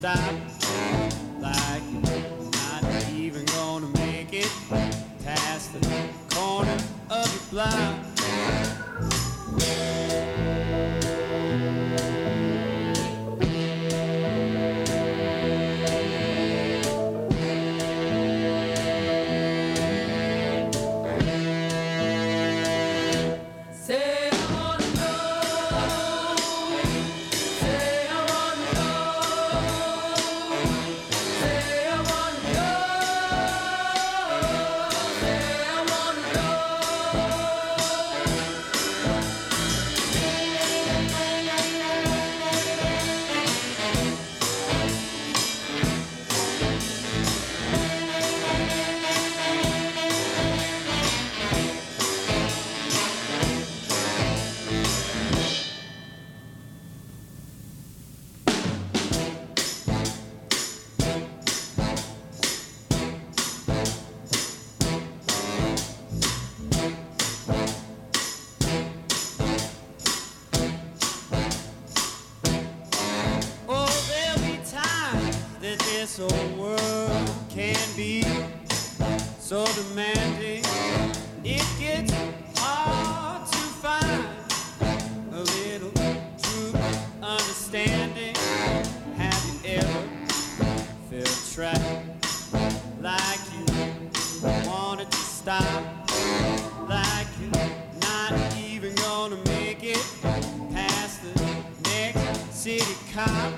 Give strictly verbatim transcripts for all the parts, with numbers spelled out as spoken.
Stop like you're not even gonna make it past the corner of your block. This old world can be so demanding. It gets hard to find a little true understanding. Have you ever felt trapped like you wanted to stop, like you're not even gonna make it past the next city cop?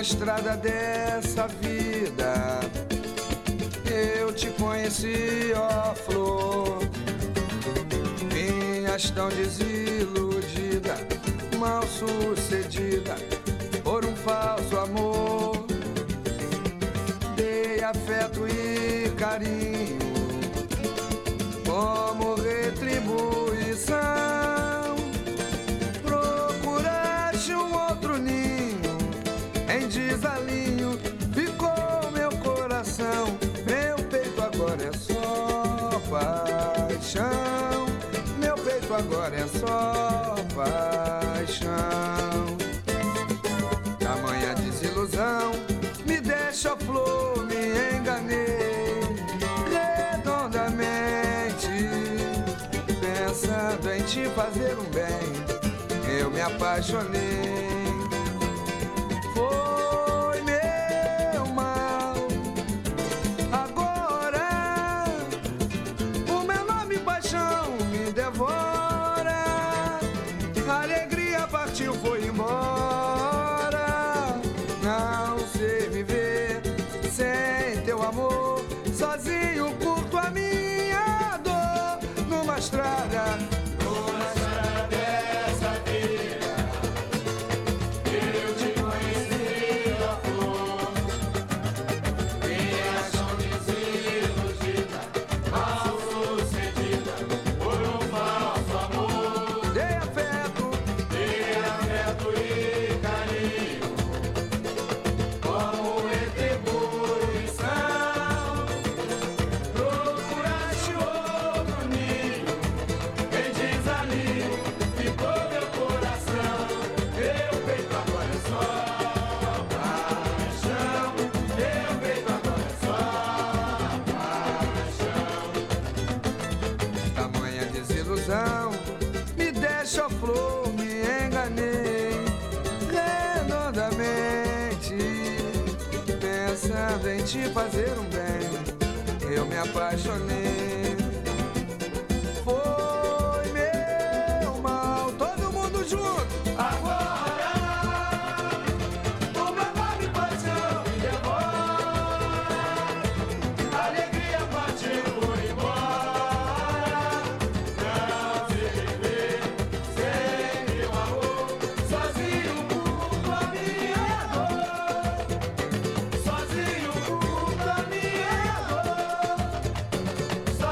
numa estrada dessa vida eu te conheci, ó flor. Vinhas tão desiludida, mal sucedida por um falso amor. Dei afeto e carinho como retribuição. Procuraste um outro ninho, em desalinho ficou meu coração. Meu peito agora é só paixão. Meu peito agora é só paixão. Tamanha desilusão me deixa flor, me enganei redondamente, pensando em te fazer um bem, eu me apaixonei. Foi meu mal, agora o meu nome paixão me devora. A alegria partiu, foi embora. Não sei viver sem teu amor, sozinho curto a minha dor. Numa estrada, numa estrada dessa vida eu te conheci, ó flor. Vinhas tão desiludida, mal sucedida por um falso amor. Dei afeto, dei afeto e carinho como retribuição. Procuraste outro ninho, em desalinho ficou meu coração. Meu peito agora é só paixão. Meu peito agora é só paixão. Tamanha desilusão me deixa flor, me enganei redondamente, pensando em te fazer um bem, eu me apaixonei. Foi meu mal, todo mundo junto. Agora o meu nome paixão me devora. A alegria partiu, foi embora. Não sei viver sem teu amor, sozinho curto a minha dor. Sozinho curto a minha dor.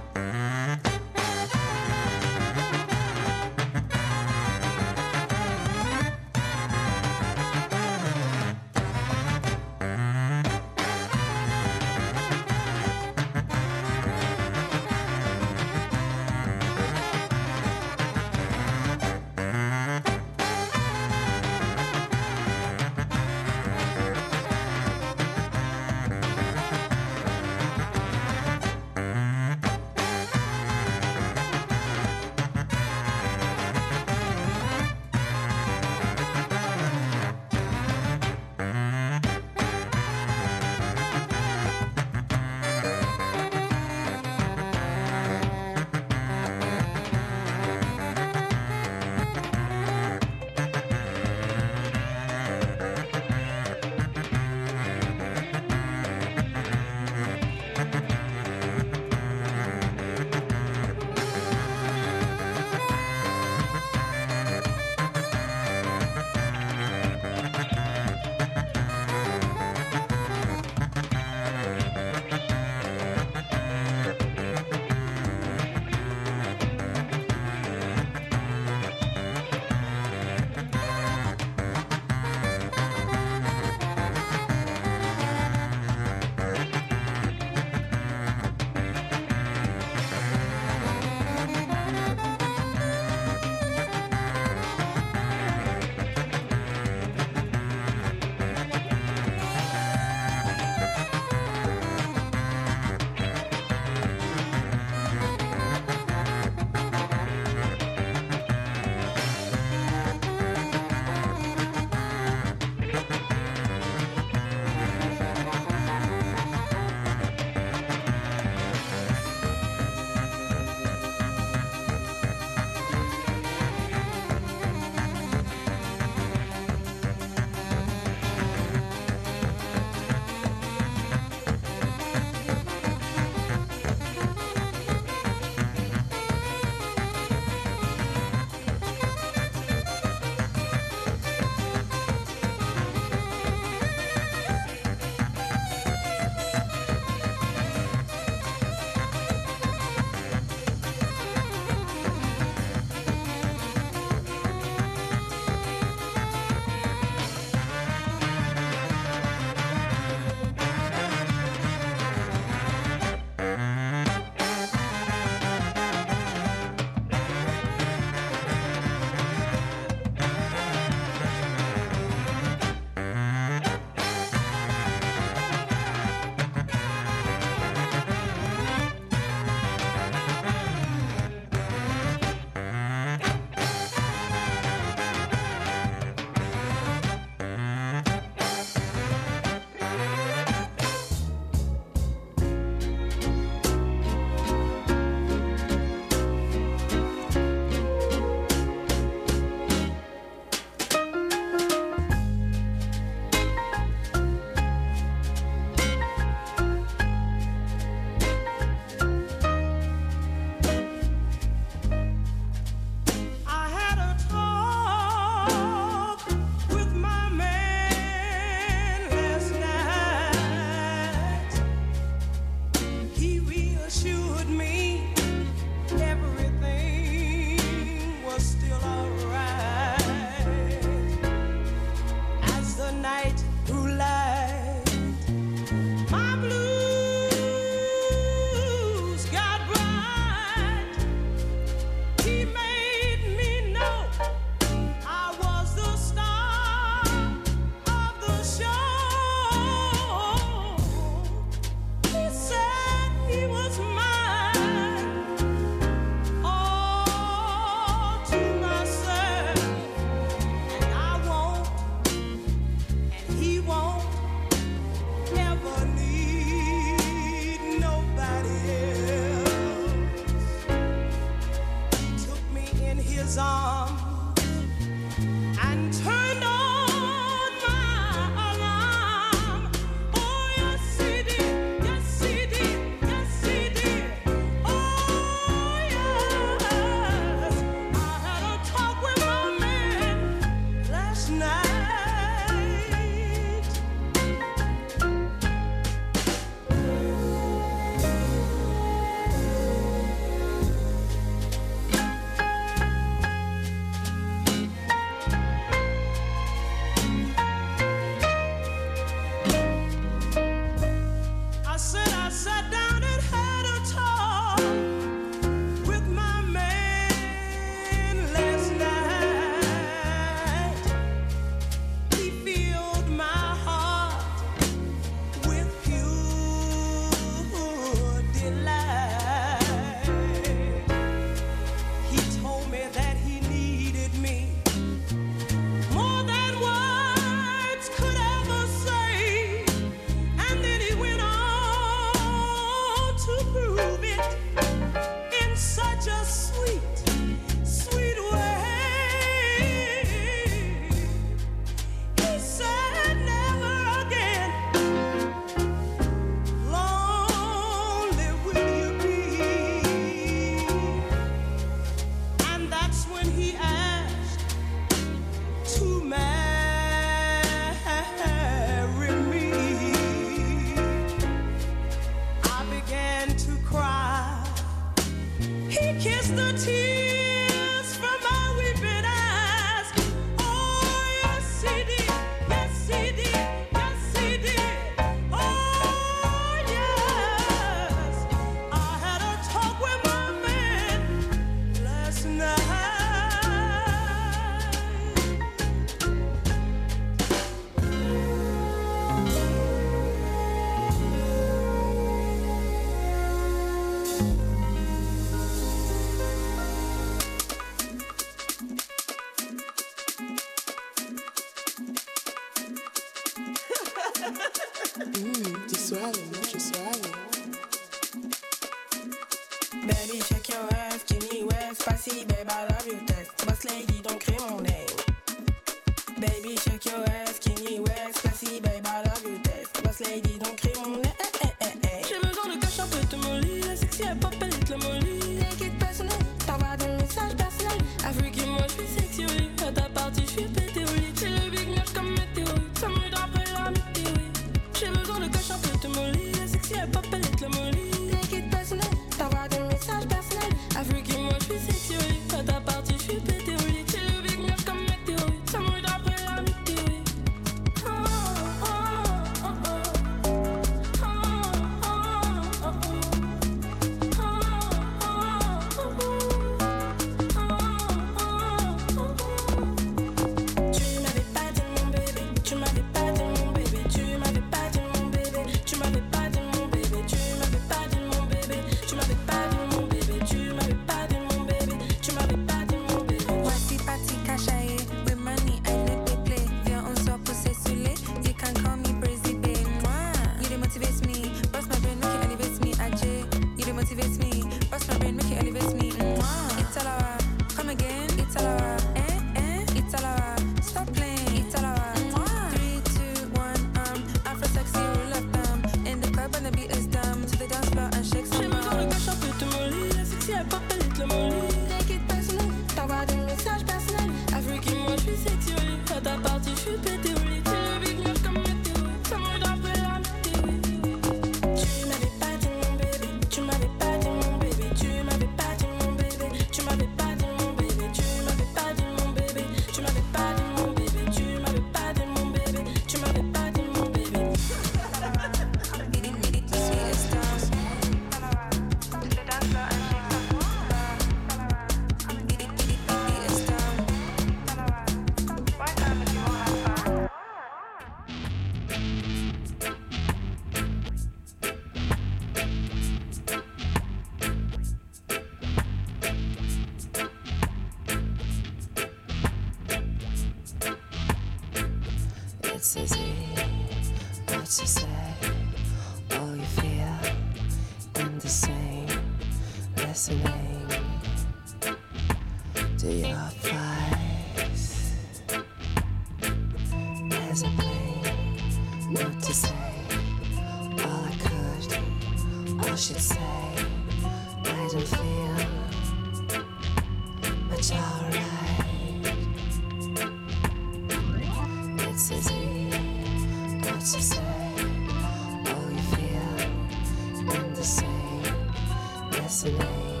It's easy, what you say, all you feel in the same, listening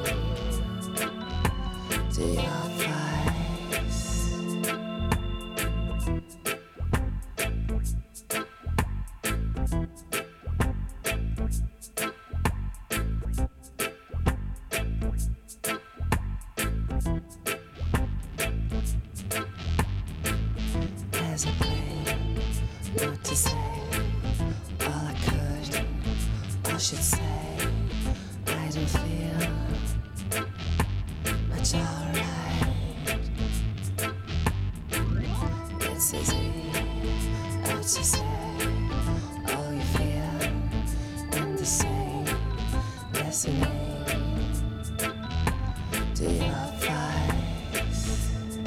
to your voice. As I play, what to say, all I could, I should say, I don't feel much alright. It's easy, what to say, all you feel in the same, listening to your voice.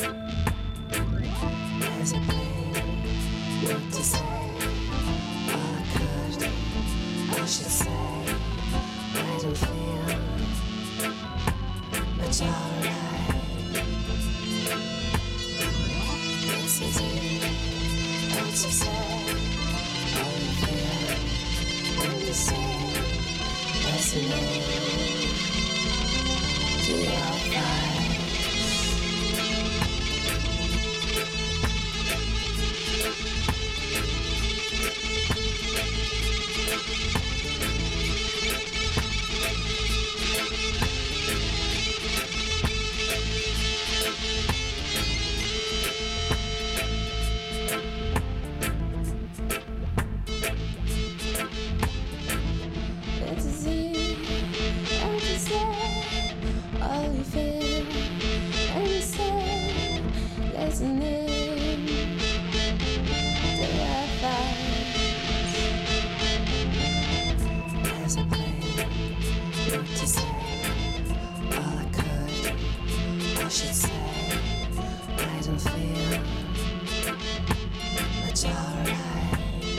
As I play, what to say, all I could, I should say, I don't feel much alright. It's easy, what you say, all you feel in the same, listening to your voice. It's easy, what you say, all you feel, and you say, listening to your voice. As I play, what to say, all I could, I should say, I don't feel much alright.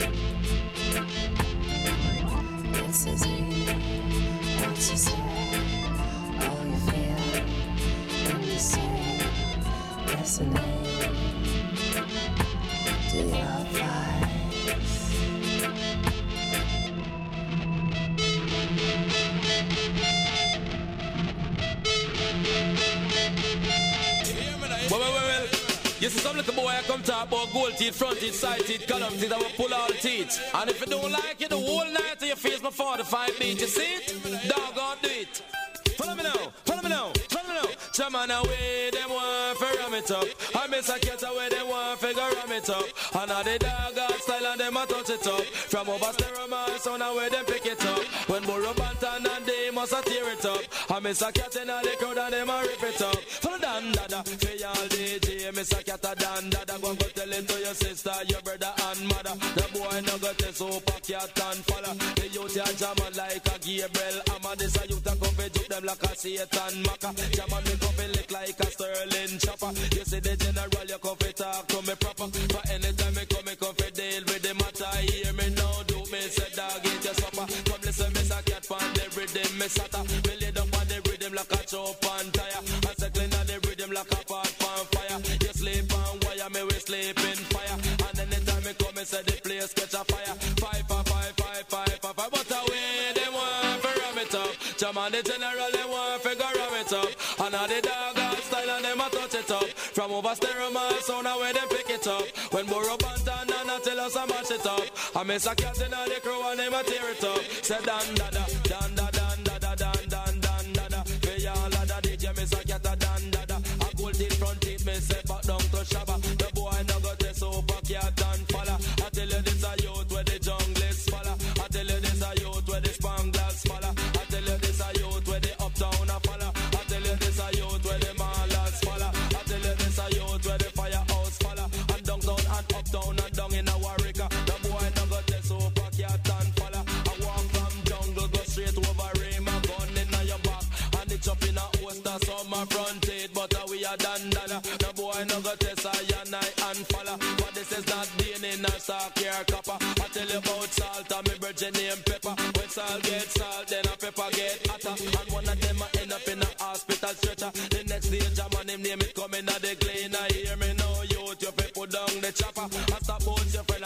It's easy, what you say, all you feel, and you say, listening to your voice. Well, well, well, well. You see some little boy I come talk about gold teeth, front teeth, side teeth, column teeth, I will pull all the teeth. And if you don't like it, the whole night till you face my forty-five beat, you see it? Dog, do it. Follow me now, follow me now, follow me now. Chaman away, them want to ram it up. I miss a cat away, them want to ram it up. And now the dog got style and them a touch it up. From over Steromar, so now where them pick it up. When Burro Bantan and they must a tear it up. I miss a cat in the crowd and them a rip it up. Follow Dan Dada, for y'all D J, miss a cat a Dan Dada. Go and go tell it to your sister, your brother and mother. The boy no got a super cat and follow. The youth ya jamming like a Gabriel. I'm a this a youth a come fi juke them like a Satan Maka. Jamming me come fi lick like a Sterling chopper. You see the general, you come fi talk to me proper. But anytime me come, me come fi deal with the matter. Hear me now, do me say dog eat your supper. Come listen, miss a cat pan the rhythm, me sata. Me lay down on the rhythm like a chop and tire. I say clean on the rhythm like a pot pan fire. You sleep on wire, me we sleep in fire. And anytime me come, me say the place catch a fire. Five, five, five, five, five, five, five. But away they want fi ram it up. Jam on the general, they want fi go ram it up. And all the dog got style and them a touch it up. From over Steromar, so now where them pick it up. When Burro Bantan and I tell us I mash it up. I miss a cat in all the crew and them a tear it up. Say dan dada, dan da dan dada, dan dan dan dada. For y'all of the D J, miss a cat a dan dada. A gold teeth, front teeth, me say back down to Shabba. The boy no got a super cat and falla. I tell you this a youth where the jungle is falla. I tell you this a youth where the Spanglers falla. I tell you this a youth where the uptown a falla. I tell you this a youth where the Mallas falla. I tell you this a youth where the firehouse falla. And downtown and uptown and down in a Warwick. The boy no got a super cat and falla. I walk from jungle, go straight over Rim, a gun in your back. And it's up in a Oster, summer fronted, but uh, we are done done. The boy no got a cyanide and falla. But this is not being in a stock here copper. I tell you about salt and me virgin name pepper. When salt get salt, then a pepper get hotter. And one of them a end up in a hospital stretcher. The next day, Jaman him name it coming at the clean. I hear me now, youth, you fi put down the chopper. I stop out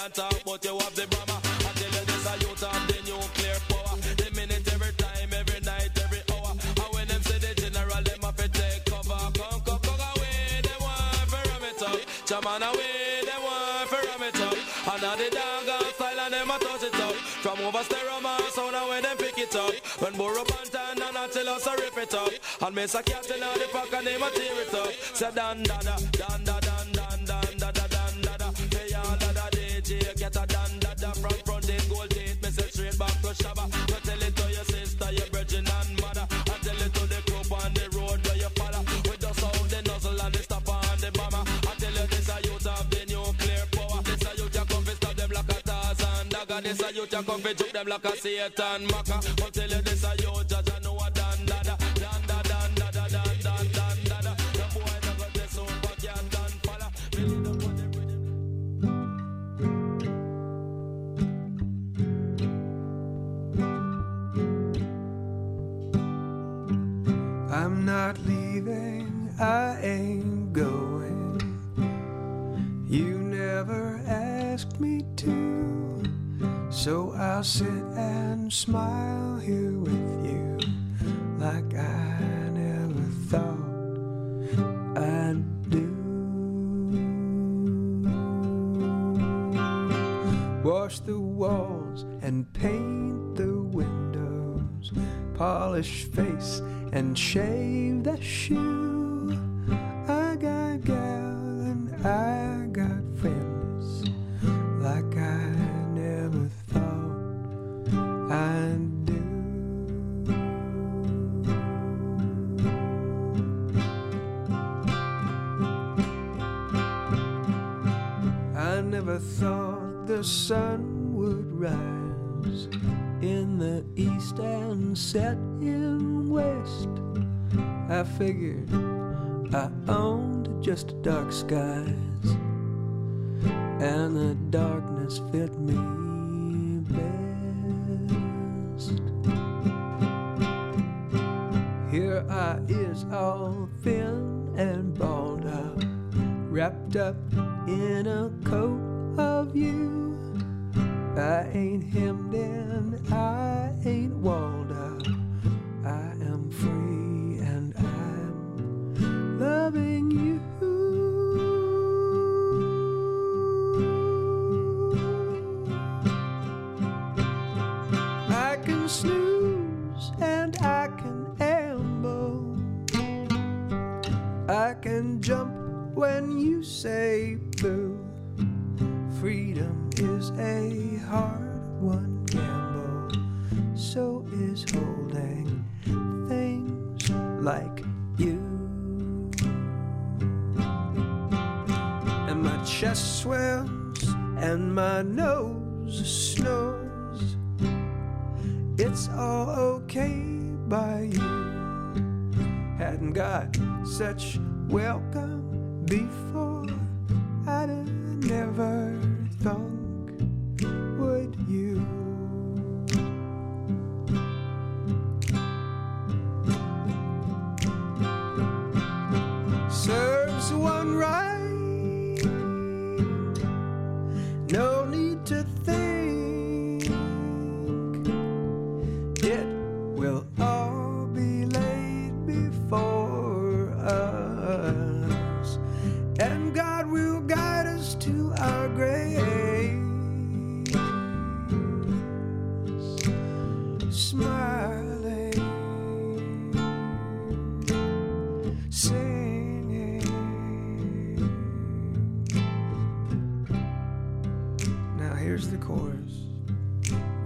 can't talk, but you have the Brahma. I tell you this, a youth have the nuclear power. The minute, every time, every night, every hour. And when them say the general, them have to take cover. Come, come, come away, they want to ram it up. Chaman away, they want to ram it up. And now the dog on style and them a touch it up. From over Steroma, sound and when them pick it up. When Burro Bantan and I tell us to rip it up. And Miss a captain on the pack and them a tear it up. Say dan da da, dan da dan dan dan da da dan da da. Hey all da da D J get a dan da da. From front in gold teeth, me say straight back to Shabba. So tell it to your sister, your virgin and mother. And tell it to the group on the road where you follow. With the sound, the nuzzle and the stopper and the bomber. I tell you this a youth of the nuclear power. This a youth a come fi stop them like a Tarzan dagger. This a youth a come fi juke them like a Satan Maka. But tell you this a youth just a know a dan da da. Dan da dan da da dan dan dan da da. The boy that got this sound but can't dan follow. Really don't want them with him. I'm not leaving, I ain't going. You never asked me to, so I'll sit and smile here with you like I never thought I'd do. Wash the walls and paint the windows, polish face and shave the shoe. I got gal and I got friends like I never thought I'd do. I never thought the sun would rise in the east and set in west. I figured I owned just dark skies, and the darkness fit me best. Here I is all thin and balled up, wrapped up in a coat of you. I ain't hemmed in, I ain't walled up. I am free and I'm loving you. I can snooze and I can amble. I can jump when you say boo. Freedom is a hard-won gamble, so is holding things like you. And my chest swells and my nose snores. It's all okay by you. Hadn't got such welcome before. I'd have never thunk, would you? Serves one right, no need to think. It will all be laid before us, and God will guide us to our graves, smiling, singing. Now here's the chorus.